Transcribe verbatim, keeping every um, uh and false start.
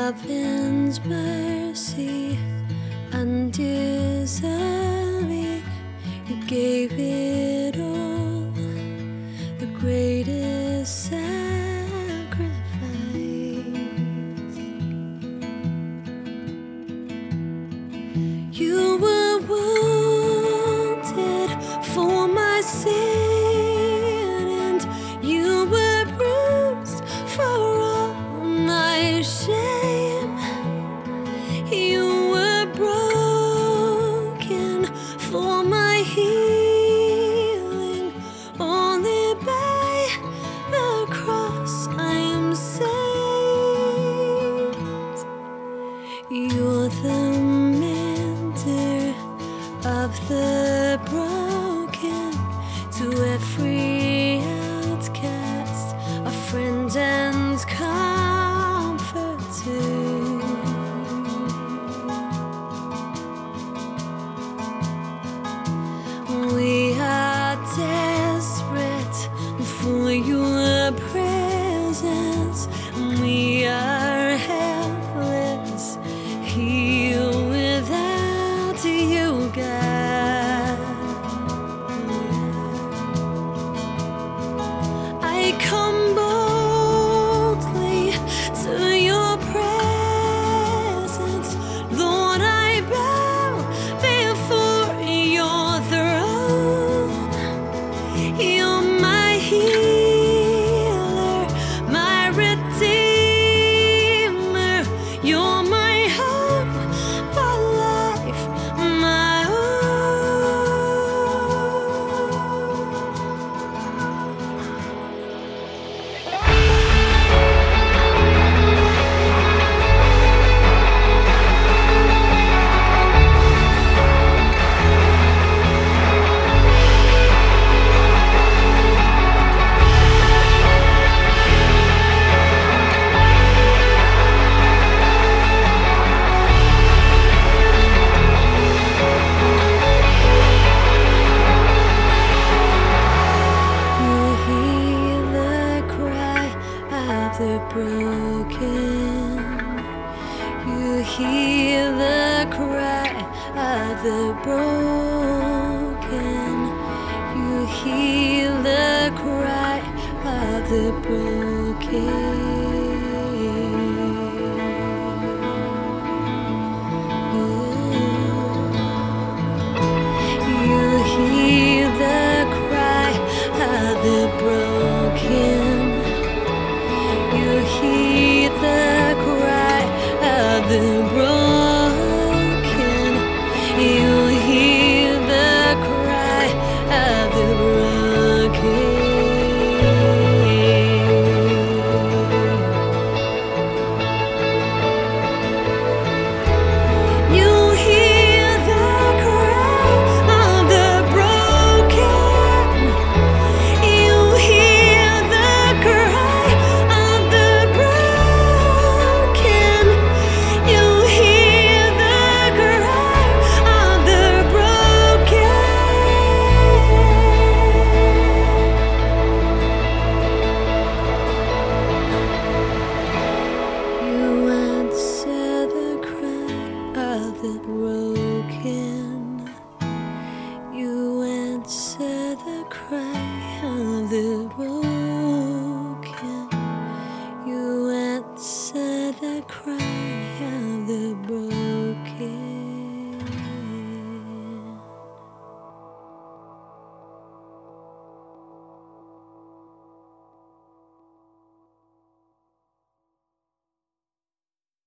heaven's mercy undeserving, you gave it all, the greatest sacrifice. You were wounded for my sin, and you were bruised for all my shame. You were broken for my healing. Only by the cross I am saved. You're the mender of the broken, to every outcast a friend and comfort too. We are desperate for your presence. We are helpless here without you, God. I come boldly to your presence, Lord. I bow before your throne. You're my healer, my redeemer. You're my hope, my life, my the broken. You hear the cry of the broken. You hear the cry of the broken.